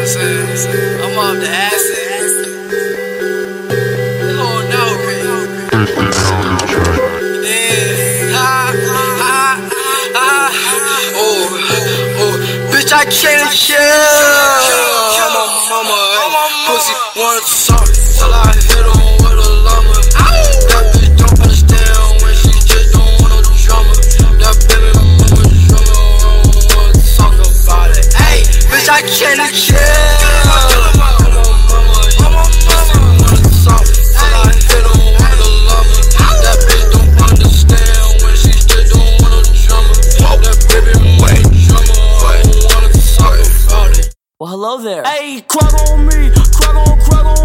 I'm saying? I'm off the acid. Oh no, bitch, I can't chill. I'm a mama, pussy wanna talk till I hit on with a llama. That bitch don't understand when she just don't want no drama. That baby mama drama, I don't wanna talk about it. Hey, bitch, I can't chill. Well, hello there. Hey, crug on me, crug on